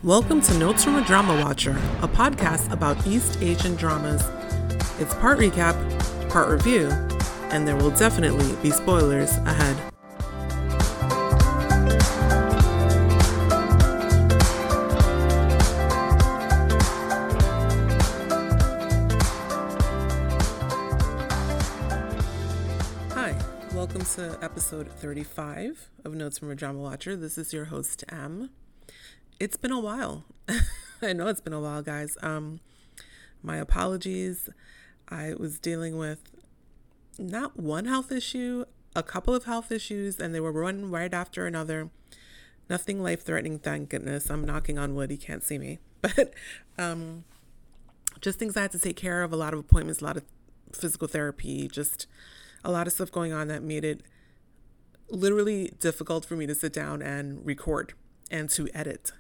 Welcome to Notes from a Drama Watcher, a podcast about East Asian dramas. It's part recap, part review, and there will definitely be spoilers ahead. Hi, welcome to episode 35 of Notes from a Drama Watcher. This is your host, Em. It's been a while. I know it's been a while, guys. My apologies. I was dealing with not one health issue, a couple of health issues, and they were one right after another. Nothing life-threatening, thank goodness. I'm knocking on wood. You can't see me. But just things I had to take care of, a lot of appointments, a lot of physical therapy, just a lot of stuff going on that made it literally difficult for me to sit down and record and to edit.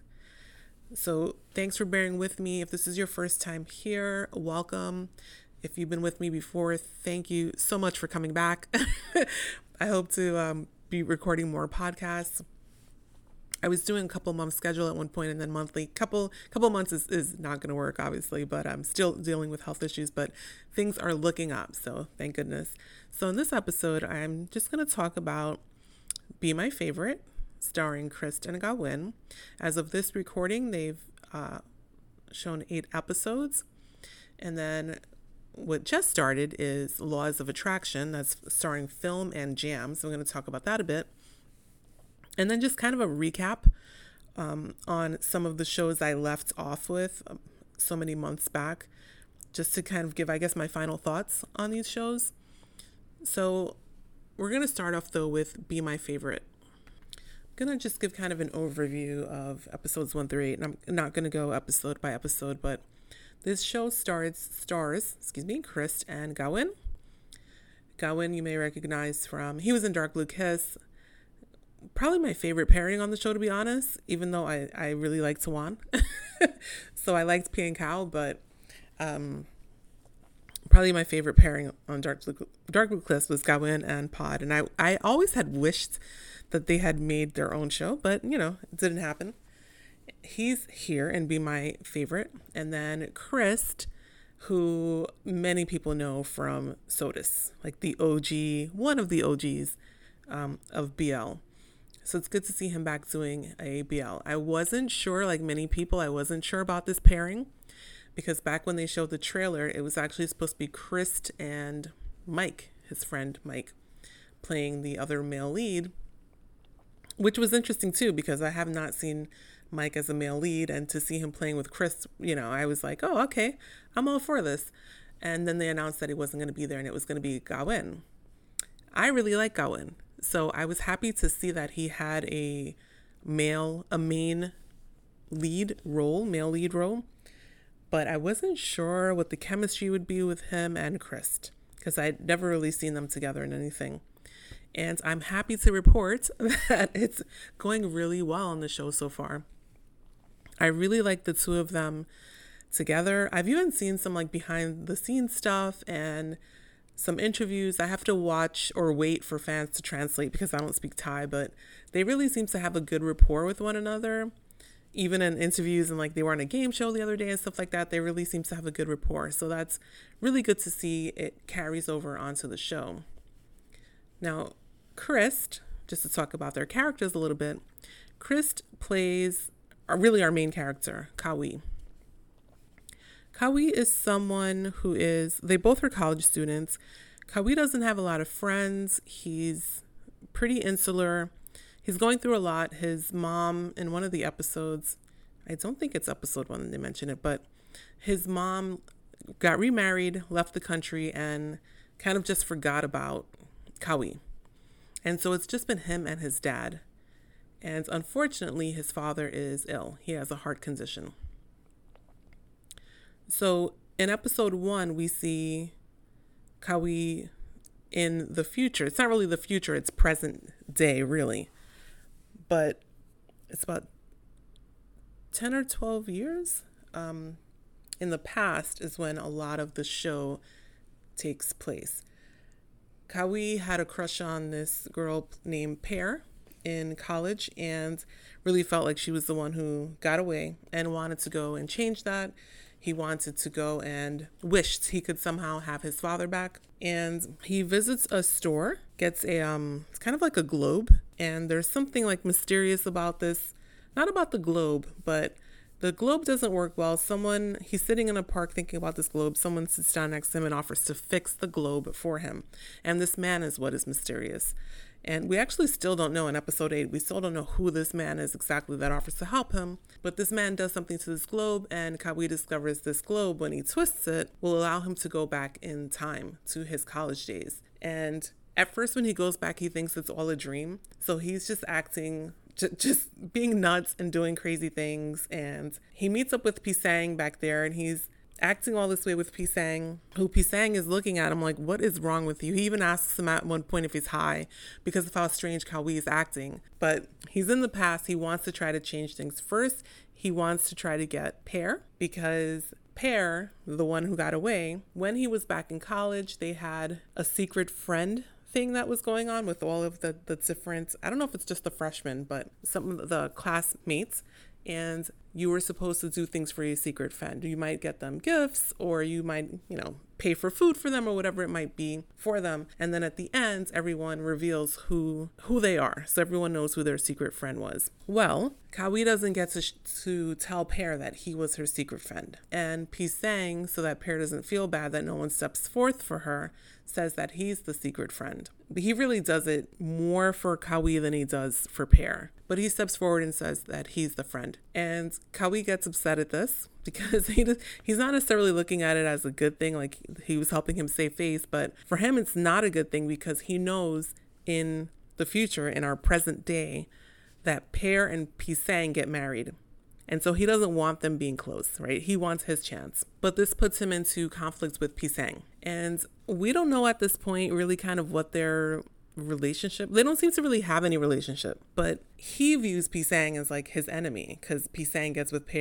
So thanks for bearing with me. If this is your first time here, welcome. If you've been with me before, thank you so much for coming back. I hope to be recording more podcasts. I was doing a couple months schedule at one point and then monthly. Couple months is not going to work, obviously, but I'm still dealing with health issues, but things are looking up. So thank goodness. So in this episode, I'm just going to talk about Be My Favorite, starring Krist and Gawin. As of this recording, they've shown 8 episodes. And then what just started is Laws of Attraction. That's starring Film and Jam. So I'm going to talk about that a bit. And then just kind of a recap on some of the shows I left off with so many months back, just to kind of give, I guess, my final thoughts on these shows. So we're going to start off, though, with Be My Favorite. I'm going to just give kind of an overview of episodes 1 through 8, and I'm not going to go episode by episode, but this show stars Krist and Gawin. Gawin, you may recognize from, he was in Dark Blue Kiss. Probably my favorite pairing on the show, to be honest, even though I really like Tawan. So I liked Pia and Cow, but probably my favorite pairing on Dark Blue Kiss was Gawin and Pod. And I always had wished that they had made their own show, but, you know, it didn't happen. He's here and Be My Favorite. And then Krist, who many people know from SOTUS, like the OG, one of the OGs of BL. So it's good to see him back doing a BL. I wasn't sure, like many people, I wasn't sure about this pairing, because back when they showed the trailer, it was actually supposed to be Krist and Mike, his friend Mike, playing the other male lead, which was interesting too, because I have not seen Mike as a male lead, and to see him playing with Krist, you know, I was like, oh, okay, I'm all for this. And then they announced that he wasn't going to be there and it was going to be Gawin. I really like Gawin. So I was happy to see that he had a main lead role, but I wasn't sure what the chemistry would be with him and Krist, because I'd never really seen them together in anything. And I'm happy to report that it's going really well on the show so far. I really like the two of them together. I've even seen some like behind the scenes stuff and some interviews. I have to watch or wait for fans to translate because I don't speak Thai, but they really seem to have a good rapport with one another. Even in interviews, and like they were on a game show the other day and stuff like that, they really seem to have a good rapport. So that's really good to see. It carries over onto the show. Now, Krist, just to talk about their characters a little bit, Krist plays really our main character, Kawi. Kawi is someone who they both are college students. Kawi doesn't have a lot of friends. He's pretty insular. He's going through a lot. His mom, in one of the episodes, I don't think it's episode 1 that they mention it, but his mom got remarried, left the country, and kind of just forgot about Kawi. And so it's just been him and his dad. And unfortunately, his father is ill. He has a heart condition. So in episode 1, we see Kawi in the future. It's not really the future, it's present day, really. But it's about 10 or 12 years in the past is when a lot of the show takes place. Kawi had a crush on this girl named Pear, in college and really felt like she was the one who got away and wanted to go and change that. He wanted to go and wished he could somehow have his father back. And he visits a store, gets it's kind of like a globe. And there's something like mysterious about this. Not about the globe, but the globe doesn't work well. He's sitting in a park thinking about this globe. Someone sits down next to him and offers to fix the globe for him. And this man is what is mysterious. And we actually still don't know in episode 8, we still don't know who this man is exactly that offers to help him. But this man does something to this globe, and Kawi discovers this globe, when he twists it, will allow him to go back in time to his college days. And at first when he goes back, he thinks it's all a dream. So he's just acting, just being nuts and doing crazy things. And he meets up with Pisang back there, and he's acting all this way with Pisang, who Pisang is looking at him like, what is wrong with you? He even asks him at one point if he's high because of how strange Kawi is acting. But he's in the past. He wants to try to change things. First, he wants to try to get Pear, because Pear, the one who got away, when he was back in college, they had a secret friend thing that was going on with all of the different, I don't know if it's just the freshmen, but some of the classmates. And you were supposed to do things for your secret friend. You might get them gifts, or you might, pay for food for them, or whatever it might be for them. And then at the end, everyone reveals who they are. So everyone knows who their secret friend was. Well, Kawi doesn't get to tell Pear that he was her secret friend. And Pisang, so that Pear doesn't feel bad that no one steps forth for her, says that he's the secret friend. But he really does it more for Kawi than he does for Pear. But he steps forward and says that he's the friend. And Kawi gets upset at this because he's not necessarily looking at it as a good thing, like he was helping him save face. But for him, it's not a good thing because he knows in the future, in our present day, that Pear and Pisang get married. And so he doesn't want them being close, right? He wants his chance. But this puts him into conflicts with Pisang. And we don't know at this point really kind of what their relationship, they don't seem to really have any relationship, but he views Pisang as like his enemy because Pisang gets married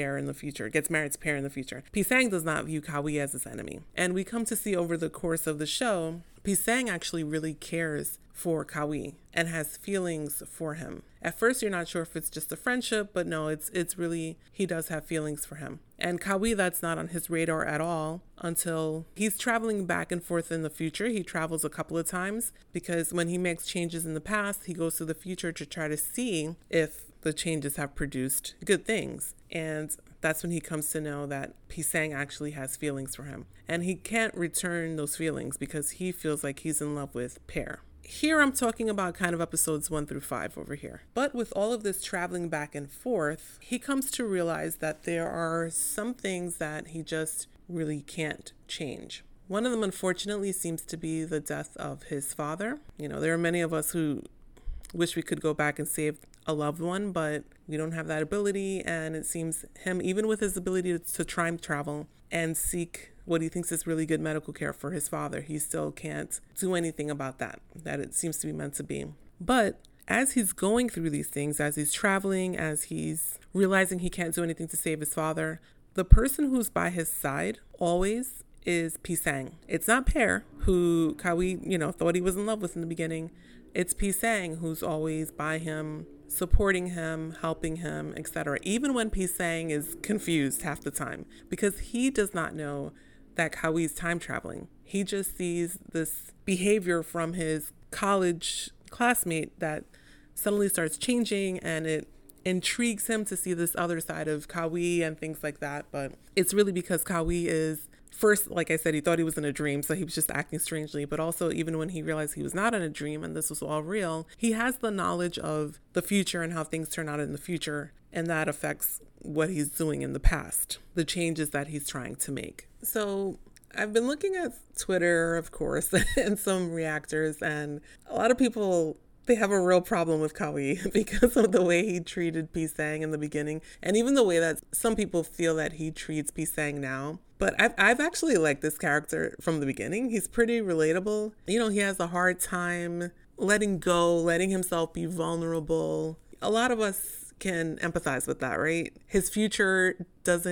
to Pear in the future. Pisang does not view Kawi as his enemy. And we come to see over the course of the show, Pisang actually really cares for Kawi and has feelings for him. At first, you're not sure if it's just a friendship, but no, it's really, he does have feelings for him. And Kawi, that's not on his radar at all until he's traveling back and forth in the future. He travels a couple of times because when he makes changes in the past, he goes to the future to try to see if the changes have produced good things. And that's when he comes to know that Pisang actually has feelings for him. And he can't return those feelings because he feels like he's in love with Pear. Here I'm talking about kind of episodes 1 through 5 over here. But with all of this traveling back and forth, he comes to realize that there are some things that he just really can't change. One of them, unfortunately, seems to be the death of his father. There are many of us who wish we could go back and save a loved one, but we don't have that ability. And it seems him, even with his ability to time travel and seek what he thinks is really good medical care for his father, he still can't do anything about that it seems to be meant to be. But as he's going through these things, as he's traveling, as he's realizing he can't do anything to save his father, the person who's by his side always is Pisang. It's not Pear, who Kawi, thought he was in love with in the beginning. It's Pisang who's always by him, supporting him, helping him, etc. Even when Pisang is confused half the time, because he does not know that Kawi's time traveling. He just sees this behavior from his college classmate that suddenly starts changing, and it intrigues him to see this other side of Kawi and things like that. But it's really because Kawi is, first, like I said, he thought he was in a dream, so he was just acting strangely. But also, even when he realized he was not in a dream and this was all real, he has the knowledge of the future and how things turn out in the future. And that affects what he's doing in the past, the changes that he's trying to make. So I've been looking at Twitter, of course, and some reactors, and a lot of people, they have a real problem with Kawi because of the way he treated Pisang in the beginning, and even the way that some people feel that he treats Pisang now. But I've actually liked this character from the beginning. He's pretty relatable. He has a hard time letting go, letting himself be vulnerable. A lot of us can empathize with that, right? His future doesn't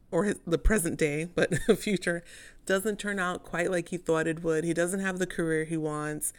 or the present day, but future, doesn't turn out quite like he thought it would. He doesn't have the career he wants.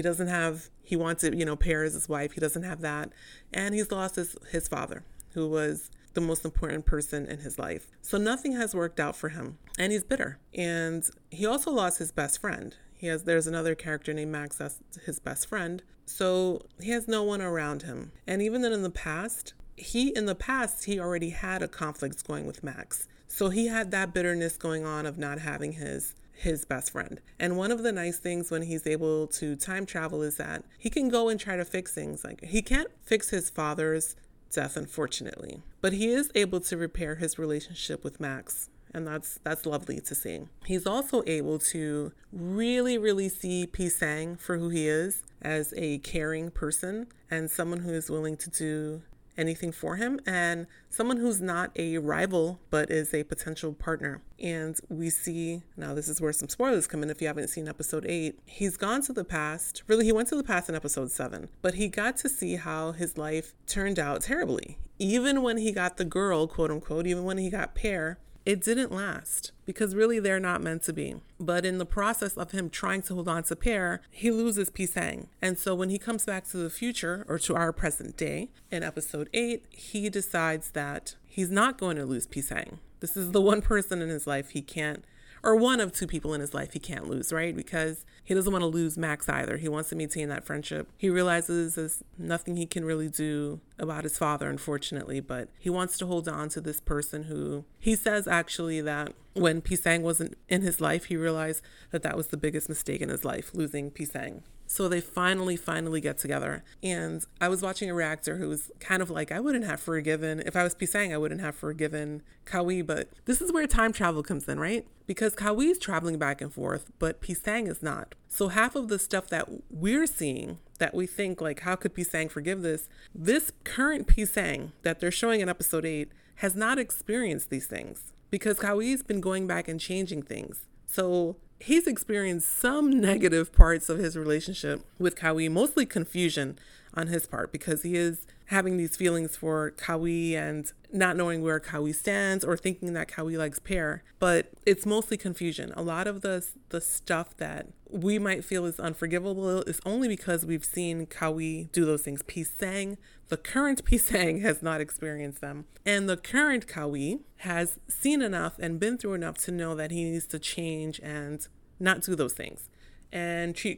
He wants to, pair as his wife. He doesn't have that. And he's lost his father, who was the most important person in his life. So nothing has worked out for him, and he's bitter. And he also lost his best friend. There's another character named Max that's his best friend. So he has no one around him. And even then in the past, he already had a conflict going with Max. So he had that bitterness going on of not having his best friend. And one of the nice things when he's able to time travel is that he can go and try to fix things. Like, he can't fix his father's death, unfortunately, but he is able to repair his relationship with Max. And that's lovely to see. He's also able to really, really see Pisang for who he is, as a caring person and someone who is willing to do anything for him, and someone who's not a rival but is a potential partner. And we see, now this is where some spoilers come in if you haven't seen episode 8, he's gone to the past. Really, he went to the past in episode 7, but he got to see how his life turned out terribly. Even when he got the girl, quote unquote, even when he got Pear, it didn't last, because really they're not meant to be. But in the process of him trying to hold on to Pear, he loses Pisang. And so when he comes back to the future, or to our present day, in episode 8, he decides that he's not going to lose Pisang. This is the one person in his life he can't, or one of two people in his life he can't lose, right? Because he doesn't want to lose Max either. He wants to maintain that friendship. He realizes there's nothing he can really do about his father, unfortunately, but he wants to hold on to this person who he says actually that when Pisang wasn't in his life, he realized that was the biggest mistake in his life, losing Pisang. So they finally get together. And I was watching a reactor who was kind of like, I wouldn't have forgiven, if I was Pisang, I wouldn't have forgiven Kawi. But this is where time travel comes in, right? Because Kawi is traveling back and forth, but Pisang is not. So half of the stuff that we're seeing that we think, like, how could Pisang forgive this current Pisang that they're showing in episode 8 has not experienced these things, because Kawi's been going back and changing things. So he's experienced some negative parts of his relationship with Kawi, mostly confusion on his part, because he is having these feelings for Kawi and not knowing where Kawi stands, or thinking that Kawi likes Pear. But it's mostly confusion. A lot of the stuff that we might feel is unforgivable is only because we've seen Kawi do those things. Pisang, the current Pisang, has not experienced them. And the current Kawi has seen enough and been through enough to know that he needs to change and not do those things, and treat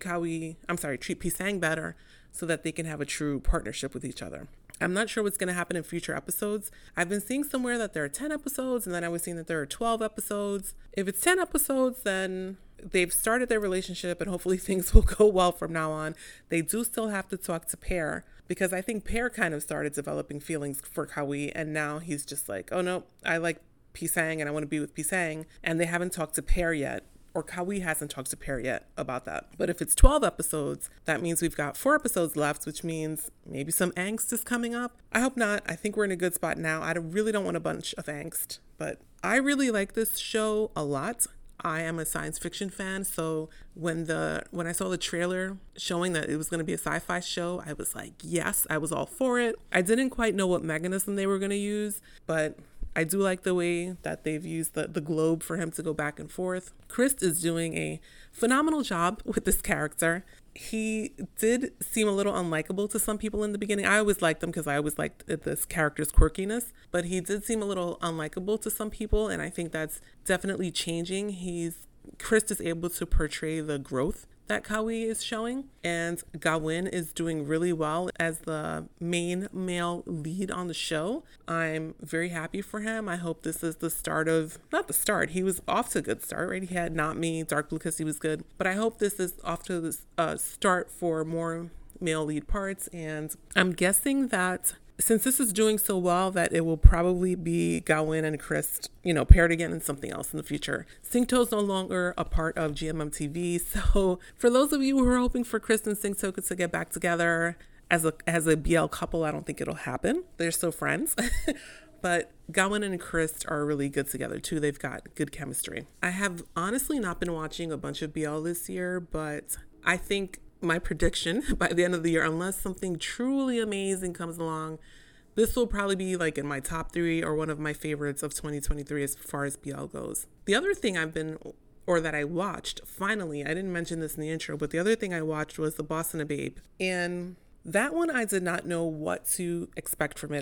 Pisang better, so that they can have a true partnership with each other. I'm not sure what's going to happen in future episodes. I've been seeing somewhere that there are 10 episodes, and then I was seeing that there are 12 episodes. If it's 10 episodes, then they've started their relationship, and hopefully things will go well from now on. They do still have to talk to Pear, because I think Pear kind of started developing feelings for Kawi, and now he's just like, oh no, I like Pisang and I want to be with Pisang, and they haven't talked to Pear yet. Or Kawi hasn't talked to Pear yet about that. But if it's 12 episodes, that means we've got 4 episodes left, which means maybe some angst is coming up. I hope not. I think we're in a good spot now. I really don't want a bunch of angst, but I really like this show a lot. I am a science fiction fan, so when I saw the trailer showing that it was going to be a sci-fi show, I was like, yes, I was all for it. I didn't quite know what mechanism they were going to use, but I do like the way that they've used the globe for him to go back and forth. Chris is doing a phenomenal job with this character. He did seem a little unlikable to some people in the beginning. I always liked him because I always liked this character's quirkiness, but he did seem a little unlikable to some people, and I think that's definitely changing. Chris is able to portray the growth that Kawi is showing, and Gawin is doing really well as the main male lead on the show. I'm very happy for him. I hope this is the start of, not the start, he was off to a good start, right? He had Not Me, Dark Blue Kiss, he was good, but I hope this is off to the start for more male lead parts, and I'm guessing that since this is doing so well, that it will probably be Gawin and Chris, paired again in something else in the future. Singto is no longer a part of GMM TV, so for those of you who are hoping for Chris and Singto to get back together as a BL couple, I don't think it'll happen. They're still friends. But Gawin and Chris are really good together too. They've got good chemistry. I have honestly not been watching a bunch of BL this year, but I think my prediction by the end of the year, unless something truly amazing comes along, this will probably be like in my top 3 or one of my favorites of 2023 as far as BL goes. The other thing that I watched, finally, I didn't mention this in the intro, but the other thing I watched was The Boss and a Babe. And that one, I did not know what to expect from it.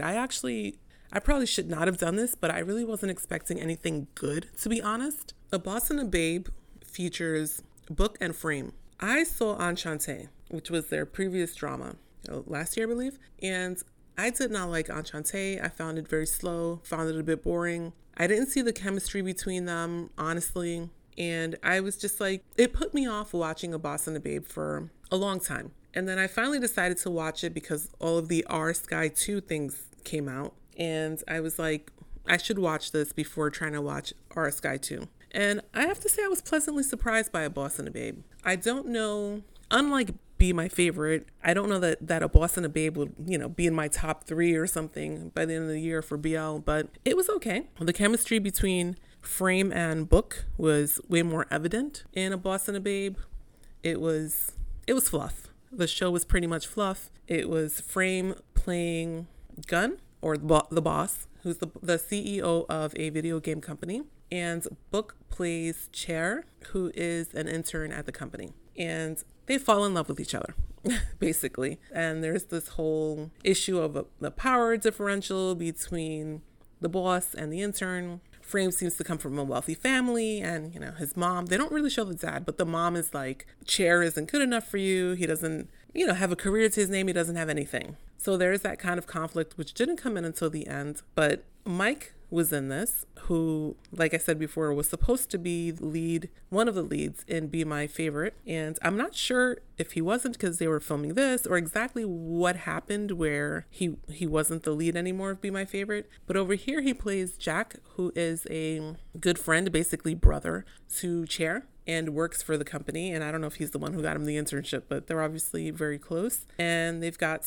I probably should not have done this, but I really wasn't expecting anything good, to be honest. The Boss and a Babe features Book and Frame. I saw Enchanté, which was their previous drama, last year, I believe. And I did not like Enchanté. I found it very slow, found it a bit boring. I didn't see the chemistry between them, honestly. And I was just like, it put me off watching A Boss and a Babe for a long time. And then I finally decided to watch it because all of the Our Sky 2 things came out. And I was like, I should watch this before trying to watch Our Sky 2. And I have to say I was pleasantly surprised by A Boss and a Babe. I don't know, unlike Be My Favorite, I don't know that A Boss and a Babe would, be in my top 3 or something by the end of the year for BL, but it was okay. The chemistry between Frame and Book was way more evident in A Boss and a Babe. It was fluff. The show was pretty much fluff. It was Frame playing Gun, or the boss, who's the CEO of a video game company, and Book plays Chair, who is an intern at the company. And they fall in love with each other, basically. And there's this whole issue of the power differential between the boss and the intern. Frame seems to come from a wealthy family, and his mom, they don't really show the dad, but the mom is like, Chair isn't good enough for you. He doesn't, have a career to his name. He doesn't have anything. So there's that kind of conflict, which didn't come in until the end. But Mike was in this, who, like I said before, was supposed to be one of the leads in Be My Favorite. And I'm not sure if he wasn't because they were filming this or exactly what happened where he wasn't the lead anymore of Be My Favorite. But over here, he plays Jack, who is a good friend, basically brother to Chair, and works for the company. And I don't know if he's the one who got him the internship, but they're obviously very close. And they've got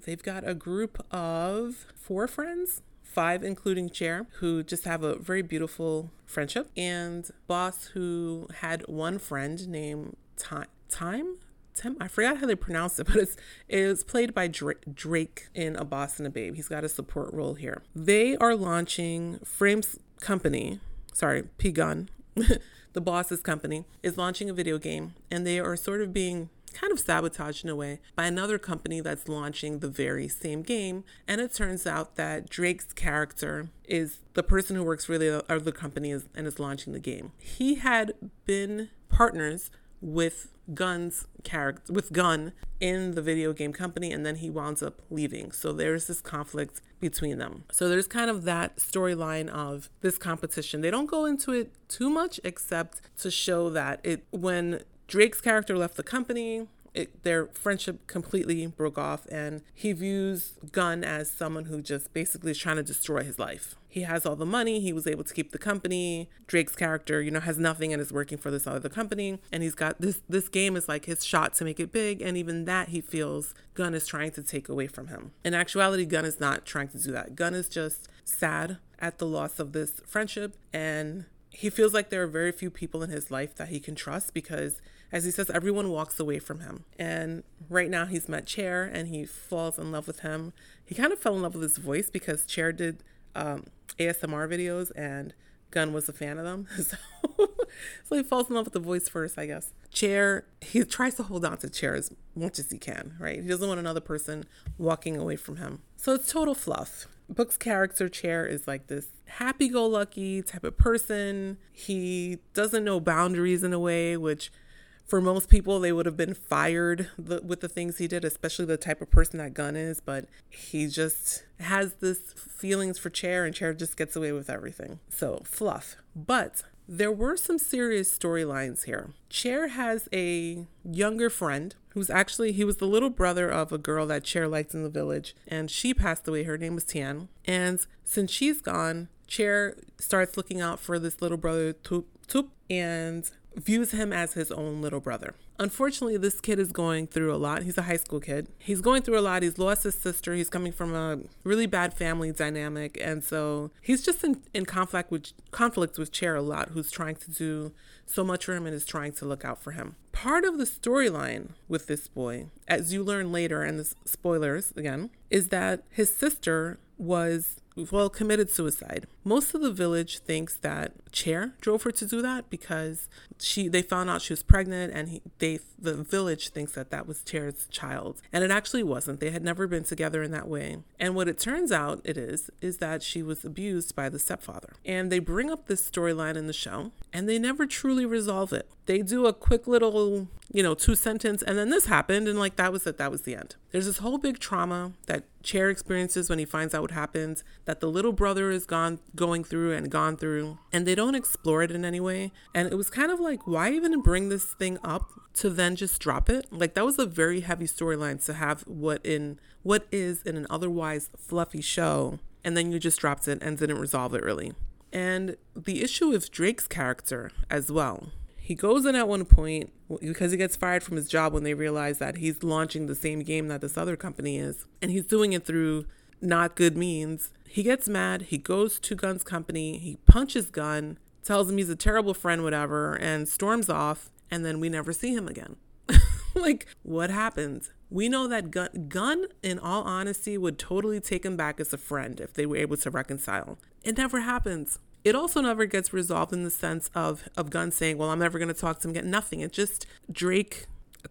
a group of 4 friends, 5 including Chair, who just have a very beautiful friendship. And Boss, who had one friend named Tim, I forgot how they pronounce it, but it is played by Drake in A Boss and a Babe. He's got a support role here. They are launching Frame's company, P-Gun, the boss's company, is launching a video game, and they are sort of being kind of sabotaged in a way by another company that's launching the very same game. And it turns out that Drake's character is the person who works for the other company and is launching the game. He had been partners with Gun in the video game company, and then he winds up leaving. So there's this conflict between them. So there's kind of that storyline of this competition. They don't go into it too much except to show that when Drake's character left the company, their friendship completely broke off, and he views Gun as someone who just basically is trying to destroy his life. He has all the money. He was able to keep the company. Drake's character, has nothing and is working for this other company. And he's got this game is like his shot to make it big. And even that he feels Gun is trying to take away from him. In actuality, Gun is not trying to do that. Gun is just sad at the loss of this friendship. And he feels like there are very few people in his life that he can trust because, as he says, everyone walks away from him. And right now he's met Chair and he falls in love with him. He kind of fell in love with his voice because Chair did ASMR videos and Gun was a fan of them. So he falls in love with the voice first, I guess. Chair, he tries to hold on to Chair as much as he can, right? He doesn't want another person walking away from him. So it's total fluff. Book's character, Chair, is like this happy-go-lucky type of person. He doesn't know boundaries in a way, which for most people, they would have been fired with the things he did, especially the type of person that Gun is. But he just has this feelings for Chair, and Chair just gets away with everything. So fluff. But there were some serious storylines here. Chair has a younger friend he was the little brother of a girl that Chair liked in the village, and she passed away. Her name was Tian. And since she's gone, Chair starts looking out for this little brother, Tup, and views him as his own little brother. Unfortunately, this kid is going through a lot. He's a high school kid. He's going through a lot. He's lost his sister. He's coming from a really bad family dynamic. And so he's just in conflict with Chair a lot, who's trying to do so much for him and is trying to look out for him. Part of the storyline with this boy, as you learn later, and this spoilers again, is that his sister committed suicide. Most of the village thinks that Chair drove her to do that because they found out she was pregnant, and the village thinks that was Chair's child. And it actually wasn't. They had never been together in that way. And what it turns out it is that she was abused by the stepfather. And they bring up this storyline in the show, and they never truly resolve it. They do a quick little, 2-sentence, and then this happened, and like that was it. That was the end. There's this whole big trauma that Chair experiences when he finds out what happens, that the little brother is gone through, and they don't explore it in any way. And it was kind of like, why even bring this thing up to then just drop it? Like, that was a very heavy storyline to have what is in an otherwise fluffy show, and then you just dropped it and didn't resolve it really. And the issue with Drake's character as well. He goes in at one point because he gets fired from his job when they realize that he's launching the same game that this other company is, and he's doing it through not good means. He gets mad. He goes to Gun's company. He punches Gun, tells him he's a terrible friend, whatever, and storms off. And then we never see him again. Like, what happened? We know that Gun, in all honesty, would totally take him back as a friend if they were able to reconcile. It never happens. It also never gets resolved in the sense of Gun saying, well, I'm never going to talk to him again. Nothing. It just Drake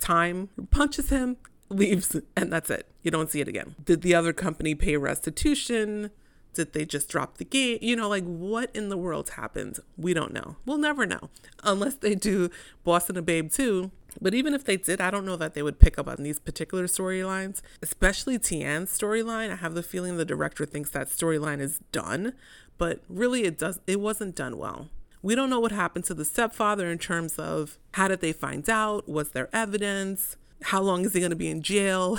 punches him, leaves, and that's it. You don't see it again. Did the other company pay restitution? Did they just drop the game? What in the world happened? We don't know. We'll never know unless they do Boss and a Babe too. But even if they did, I don't know that they would pick up on these particular storylines, especially Tian's storyline. I have the feeling the director thinks that storyline is done, but really it wasn't done well. We don't know what happened to the stepfather in terms of how did they find out? Was there evidence? How long is he going to be in jail?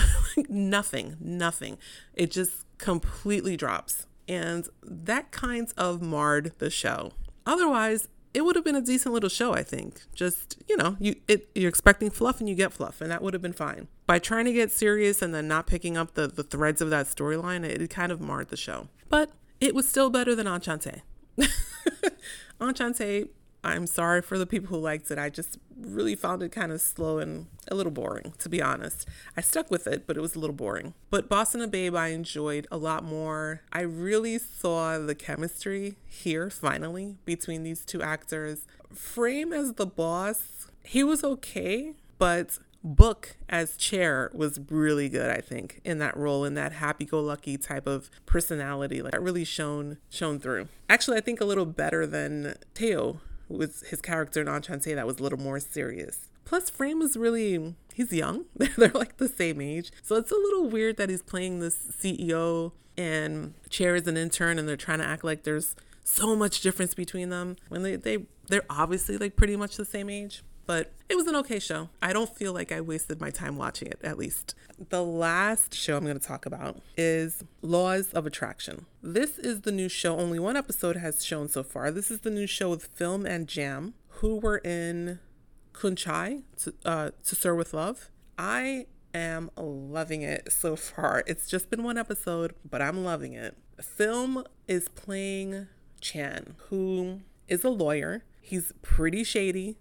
Nothing. It just completely drops. And that kind of marred the show. Otherwise, it would have been a decent little show, I think. Just, you're expecting fluff and you get fluff, and that would have been fine. By trying to get serious and then not picking up the threads of that storyline, it kind of marred the show. But it was still better than Enchante. Enchante, I'm sorry for the people who liked it. I just really found it kind of slow and a little boring, to be honest. I stuck with it, but it was a little boring. But Boss and a Babe, I enjoyed a lot more. I really saw the chemistry here, finally, between these two actors. Frame as the boss, he was okay, but Book as Chair was really good, I think, in that role, in that happy-go-lucky type of personality. Like, that really shone through. Actually, I think a little better than Teo, with his character in Enchante that was a little more serious. Plus, Frame is he's young. They're like the same age. So it's a little weird that he's playing this CEO and Chair is an intern, and they're trying to act like there's so much difference between them when they're obviously like pretty much the same age. But it was an okay show. I don't feel like I wasted my time watching it, at least. The last show I'm going to talk about is Laws of Attraction. This is the new show. Only one episode has shown so far. This is the new show with Film and Jam, who were in Kunchai, To Sir With Love. I am loving it so far. It's just been one episode, but I'm loving it. Film is playing Chan, who is a lawyer. He's pretty shady.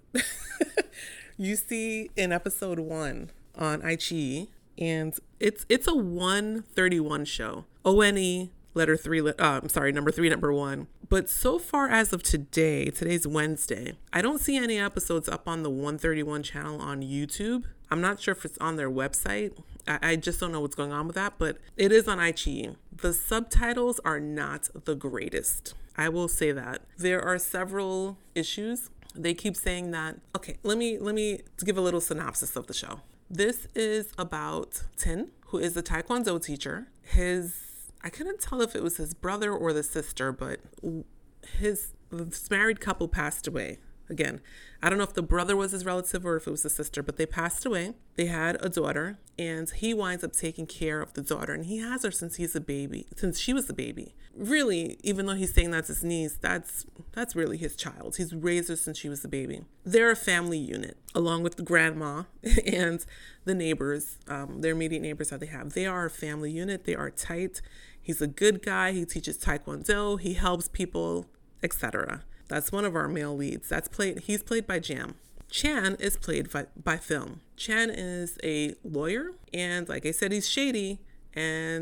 You see in episode 1 on iQIYI, and it's a 131 show. ONE number 3, number 1. But so far as of today's Wednesday, I don't see any episodes up on the 131 channel on YouTube. I'm not sure if it's on their website. I just don't know what's going on with that, but it is on iQIYI. The subtitles are not the greatest. I will say that. There are several issues. They keep saying that. Okay, let me give a little synopsis of the show. This is about Tin, who is a Taekwondo teacher. I couldn't tell if it was his brother or the sister, but this married couple passed away. Again, I don't know if the brother was his relative or if it was the sister, but they passed away. They had a daughter, and he winds up taking care of the daughter, and he has her since she was a baby. Really, even though he's saying that's his niece, that's really his child. He's raised her since she was a baby. They're a family unit, along with the grandma and the neighbors, their immediate neighbors that they have. They are a family unit. They are tight. He's a good guy. He teaches Taekwondo. He helps people, etc. That's one of our male leads. He's played by Jam. Chan is played by Film. Chan is a lawyer, and like I said, he's shady, and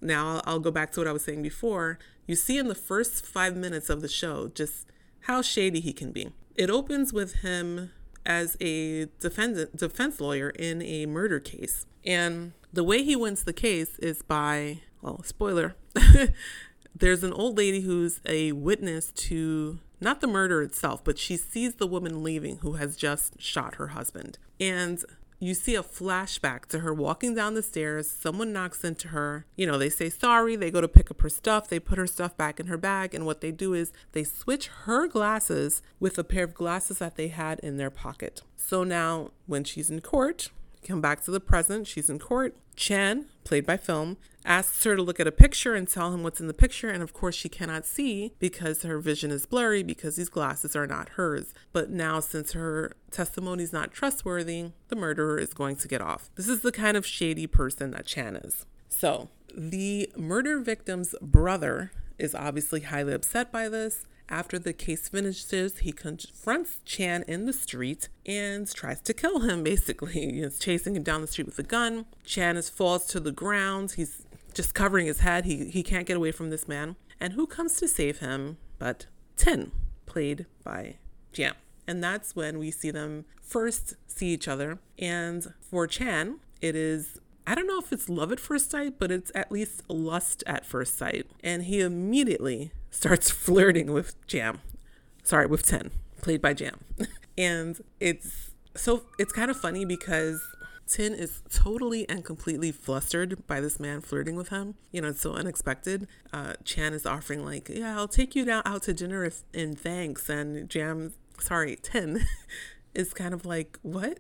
now I'll go back to what I was saying before. You see in the first 5 minutes of the show just how shady he can be. It opens with him as a defense lawyer in a murder case. And the way he wins the case is by, well, spoiler, there's an old lady who's a witness to not the murder itself, but she sees the woman leaving who has just shot her husband. And you see a flashback to her walking down the stairs. Someone knocks into her. They say sorry. They go to pick up her stuff. They put her stuff back in her bag. And what they do is they switch her glasses with a pair of glasses that they had in their pocket. So now when she's in court, come back to the present, she's in court. Chan, played by Film, asks her to look at a picture and tell him what's in the picture. And of course, she cannot see because her vision is blurry because these glasses are not hers. But now, since her testimony is not trustworthy, the murderer is going to get off. This is the kind of shady person that Chan is. So the murder victim's brother is obviously highly upset by this. After the case finishes, he confronts Chan in the street and tries to kill him, basically. He's chasing him down the street with a gun. Chan falls to the ground. He's just covering his head. He can't get away from this man. And who comes to save him but Tin, played by Jam. And that's when we see them first see each other. And for Chan, it is, I don't know if it's love at first sight, but it's at least lust at first sight. And he immediately starts flirting with Tin, played by Jam. And it's kind of funny because Tin is totally and completely flustered by this man flirting with him. It's so unexpected. Chan is offering like, yeah, I'll take you out to dinner in thanks. And Tin is kind of like, what?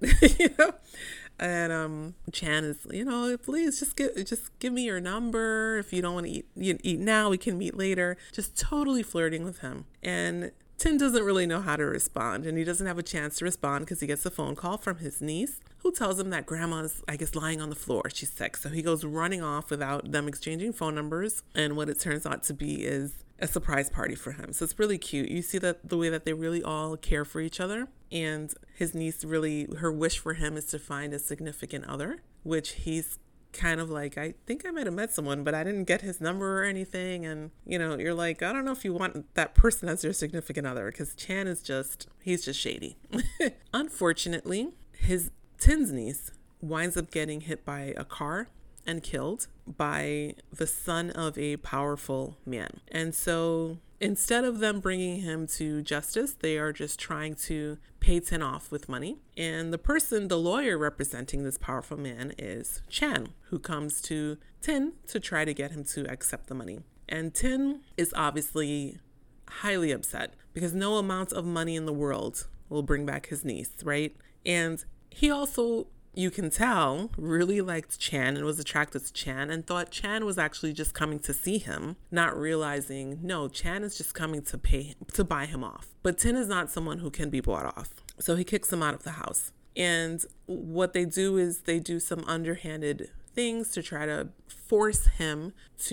And Chan is, please just give me your number. If you don't want to eat now, we can meet later. Just totally flirting with him. And Tin doesn't really know how to respond, and he doesn't have a chance to respond because he gets a phone call from his niece who tells him that grandma's, I guess, lying on the floor. She's sick. So he goes running off without them exchanging phone numbers. And what it turns out to be is a surprise party for him. So it's really cute. You see that the way that they really all care for each other. And his niece really, her wish for him is to find a significant other, which he's kind of like, I think I might have met someone, but I didn't get his number or anything. And, you're like, I don't know if you want that person as your significant other, because Chan is he's just shady. Unfortunately, Tin's niece winds up getting hit by a car and killed by the son of a powerful man. And so instead of them bringing him to justice, they are just trying to pay Tin off with money. And the lawyer representing this powerful man is Chan, who comes to Tin to try to get him to accept the money. And Tin is obviously highly upset because no amount of money in the world will bring back his niece, right? And he also, you can tell, really liked Chan and was attracted to Chan and thought Chan was actually just coming to see him, not realizing, no, Chan is just coming to buy him off. But Tin is not someone who can be bought off. So he kicks him out of the house. And what they do is they do some underhanded things to try to force Tin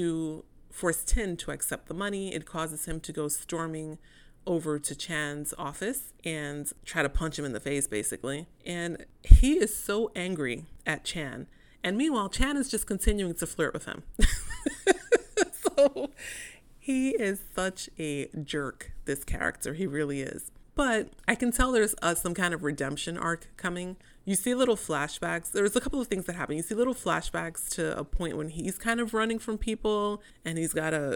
to accept the money. It causes him to go storming over to Chan's office and try to punch him in the face, basically. And he is so angry at Chan. And meanwhile, Chan is just continuing to flirt with him. So he is such a jerk, this character. He really is. But I can tell there's some kind of redemption arc coming. You see little flashbacks. There's a couple of things that happen. You see little flashbacks to a point when he's kind of running from people and he's got a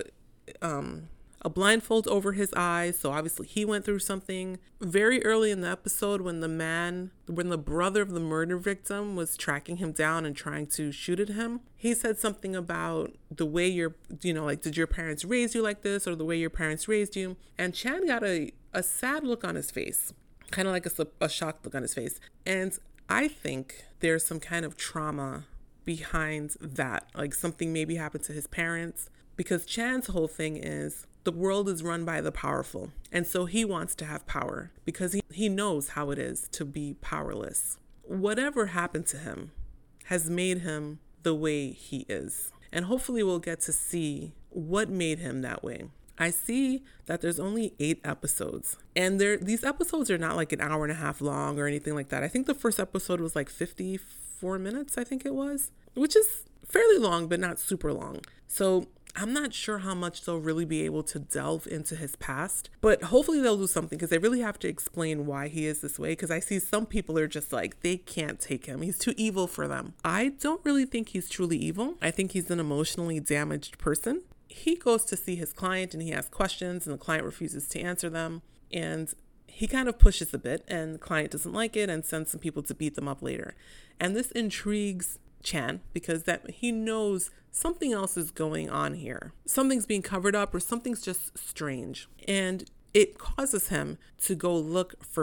blindfold over his eyes. So obviously he went through something very early in the episode when the brother of the murder victim was tracking him down and trying to shoot at him. He said something about the way did your parents raise you like this, or the way your parents raised you? And Chan got a sad look on his face, kind of like a shocked look on his face. And I think there's some kind of trauma behind that, like something maybe happened to his parents, because Chan's whole thing is the world is run by the powerful. And so he wants to have power because he knows how it is to be powerless. Whatever happened to him has made him the way he is. And hopefully we'll get to see what made him that way. I see that there's only 8 episodes, and these episodes are not like an hour and a half long or anything like that. I think the first episode was like 54 minutes, I think it was, which is fairly long, but not super long. So I'm not sure how much they'll really be able to delve into his past, but hopefully they'll do something because they really have to explain why he is this way. Because I see some people are just like, they can't take him. He's too evil for them. I don't really think he's truly evil. I think he's an emotionally damaged person. He goes to see his client and he asks questions and the client refuses to answer them. And he kind of pushes a bit and the client doesn't like it and sends some people to beat them up later. And this intrigues Chan because that he knows something else is going on here. Something's being covered up or something's just strange. And it causes him to go look for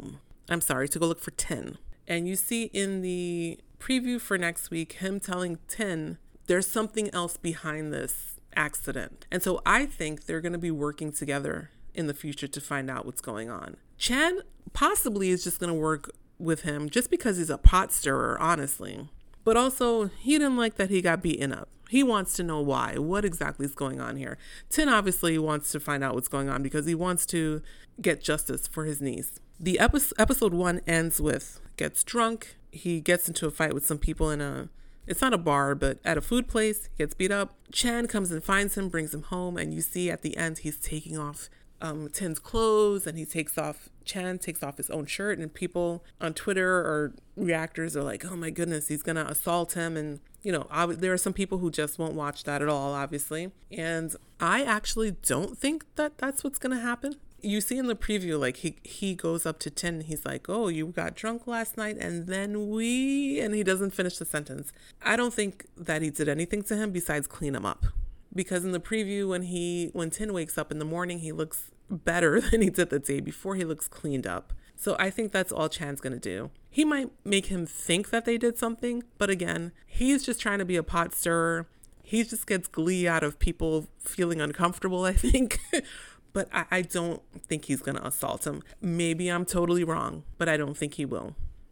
to go look for Tin. And you see in the preview for next week, him telling Tin there's something else behind this accident. And so I think they're going to be working together in the future to find out what's going on. Chan possibly is just going to work with him just because he's a pot stirrer, honestly. But also, he didn't like that he got beaten up. He wants to know why. What exactly is going on here? Tin obviously wants to find out what's going on because he wants to get justice for his niece. The episode 1 ends with gets drunk. He gets into a fight with some people it's not a bar, but at a food place. He gets beat up. Chan comes and finds him, brings him home, and you see at the end he's taking off Tin's clothes, and Chan takes off his own shirt, and people on Twitter or reactors are like, oh my goodness, he's gonna assault him. And there are some people who just won't watch that at all, obviously, and I actually don't think that that's what's gonna happen. You see in the preview, like he goes up to Tin and he's like, oh, you got drunk last night and then and he doesn't finish the sentence. I don't think that he did anything to him besides clean him up. Because in the preview, when Tin wakes up in the morning, he looks better than he did the day before. He looks cleaned up. So I think that's all Chan's going to do. He might make him think that they did something, but again, he's just trying to be a pot stirrer. He just gets glee out of people feeling uncomfortable, I think. But I don't think he's going to assault him. Maybe I'm totally wrong, but I don't think he will.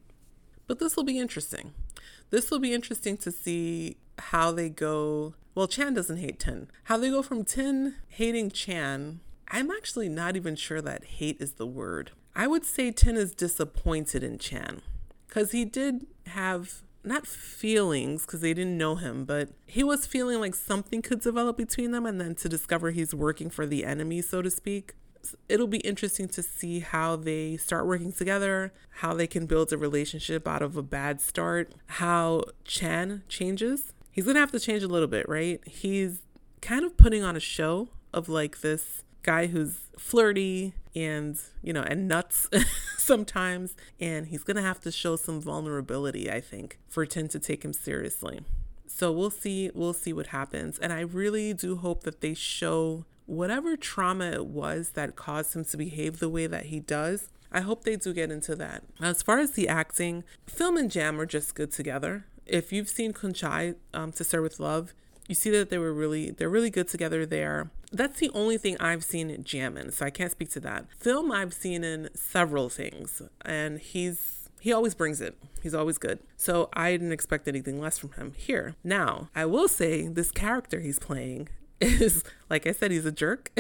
But this will be interesting. This will be interesting to see how they go. Well, Chan doesn't hate Tin. How they go from Tin hating Chan, I'm actually not even sure that hate is the word. I would say Tin is disappointed in Chan because he did have, not feelings because they didn't know him, but he was feeling like something could develop between them, and then to discover he's working for the enemy, so to speak. It'll be interesting to see how they start working together, how they can build a relationship out of a bad start, how Chan changes. He's going to have to change a little bit, right? He's kind of putting on a show of like this guy who's flirty and, and nuts sometimes. And he's going to have to show some vulnerability, I think, for Tin to take him seriously. So we'll see what happens. And I really do hope that they show whatever trauma it was that caused him to behave the way that he does. I hope they do get into that. As far as the acting, Film and Jam are just good together. If you've seen Kunchai, To Serve With Love, you see that they're really good together there. That's the only thing I've seen Jam in, so I can't speak to that. Film I've seen in several things, and he always brings it. He's always good. So I didn't expect anything less from him here. Now, I will say this character he's playing is, like I said, he's a jerk.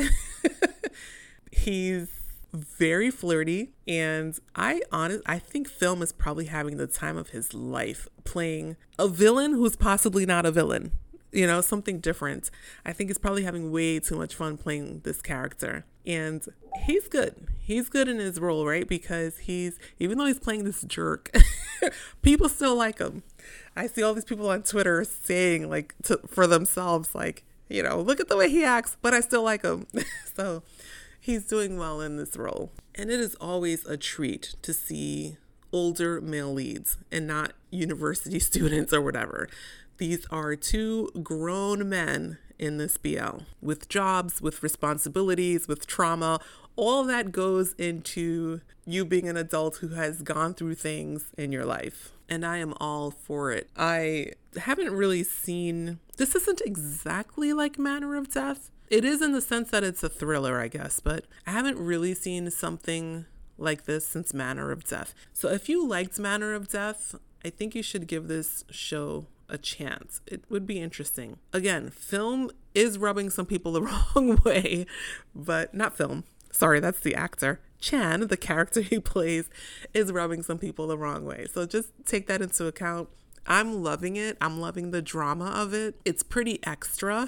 He's very flirty, and I think Film is probably having the time of his life playing a villain who's possibly not a villain. Something different. I think he's probably having way too much fun playing this character. And he's good. He's good in his role, right? Because even though he's playing this jerk, people still like him. I see all these people on Twitter saying for themselves, look at the way he acts, but I still like him. So he's doing well in this role. And it is always a treat to see older male leads and not university students or whatever. These are two grown men in this BL with jobs, with responsibilities, with trauma. All that goes into you being an adult who has gone through things in your life. And I am all for it. I haven't really seen, this isn't exactly like Manner of Death. It is in the sense that it's a thriller, I guess, but I haven't really seen something like this since Manner of Death. So if you liked Manner of Death, I think you should give this show a chance. It would be interesting. Again, Film is rubbing some people the wrong way, but not Film. Sorry, that's the actor. Chan, the character he plays, is rubbing some people the wrong way. So just take that into account. I'm loving it. I'm loving the drama of it. It's pretty extra.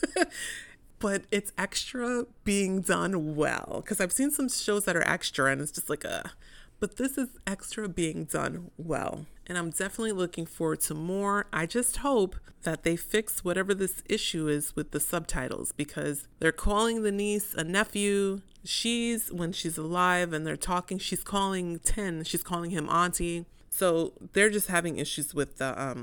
But it's extra being done well. Because I've seen some shows that are extra and it's just like a. But this is extra being done well. And I'm definitely looking forward to more. I just hope that they fix whatever this issue is with the subtitles because they're calling the niece a nephew. When she's alive and they're talking, she's calling Tin, she's calling him auntie. So they're just having issues with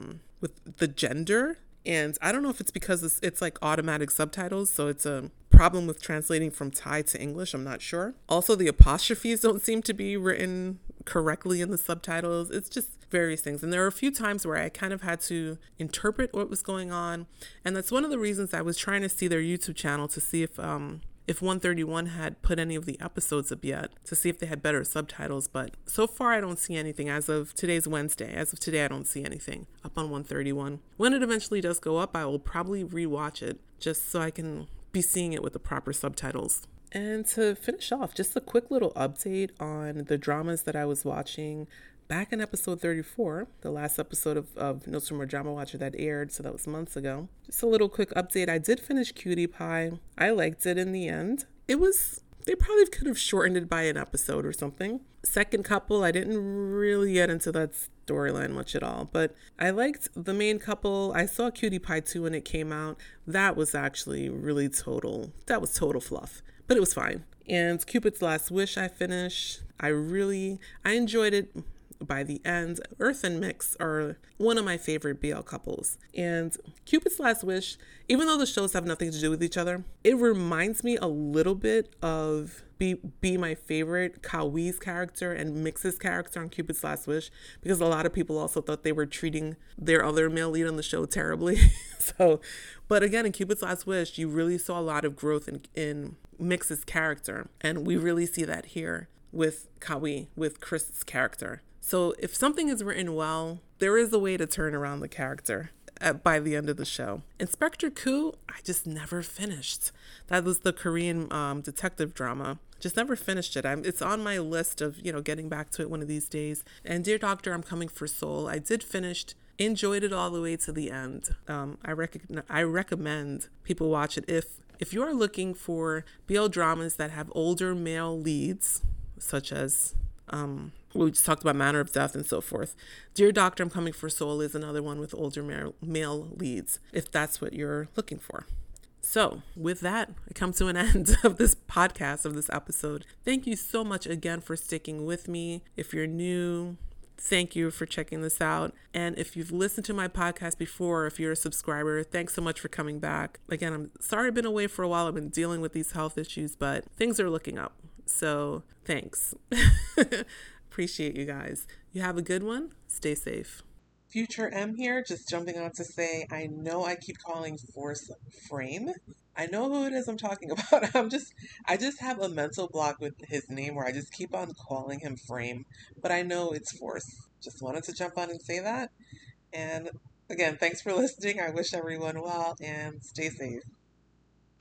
the gender. And I don't know if it's because it's like automatic subtitles, so it's a problem with translating from Thai to English. I'm not sure. Also, the apostrophes don't seem to be written correctly in the subtitles. It's just various things. And there were a few times where I kind of had to interpret what was going on. And that's one of the reasons I was trying to see their YouTube channel to see if 131 had put any of the episodes up yet, to see if they had better subtitles. But so far, I don't see anything. As of today's Wednesday, as of today, I don't see anything up on 131. When it eventually does go up, I will probably rewatch it just so I can be seeing it with the proper subtitles. And to finish off, just a quick little update on the dramas that I was watching back in episode 34, the last episode of No More Drama Watcher that aired, so that was months ago. Just a little quick update. I did finish Cutie Pie. I liked it in the end. They probably could have shortened it by an episode or something. Second couple, I didn't really get into that storyline much at all, but I liked the main couple. I saw Cutie Pie 2 when it came out. That was actually really total fluff, but it was fine. And Cupid's Last Wish I finished. I enjoyed it. By the end, Earth and Mix are one of my favorite BL couples. And Cupid's Last Wish, even though the shows have nothing to do with each other, it reminds me a little bit of Be My Favorite, Kawi's character and Mix's character on Cupid's Last Wish, because a lot of people also thought they were treating their other male lead on the show terribly. But again, in Cupid's Last Wish, you really saw a lot of growth in Mix's character. And we really see that here with Kawi, with Chris's character. So if something is written well, there is a way to turn around the character by the end of the show. Inspector Ku, I just never finished. That was the Korean detective drama. Just never finished it. It's on my list of, getting back to it one of these days. And Dear Doctor, I'm Coming for Soul. I did finish, enjoyed it all the way to the end. I recommend people watch it if you are looking for BL dramas that have older male leads, such as we just talked about Manner of Death and so forth. Dear Doctor, I'm Coming for Soul is another one with older male leads, if that's what you're looking for. So with that, I come to an end of this podcast, of this episode. Thank you so much again for sticking with me. If you're new, thank you for checking this out. And if you've listened to my podcast before, if you're a subscriber, thanks so much for coming back. Again, I'm sorry I've been away for a while. I've been dealing with these health issues, but things are looking up. So thanks. Appreciate you guys. You have a good one. Stay safe. Future M here, just jumping on to say, I know I keep calling Force Frame. I know who it is I'm talking about. I just have a mental block with his name where I just keep on calling him Frame, but I know it's Force. Just wanted to jump on and say that. And again, thanks for listening. I wish everyone well and stay safe.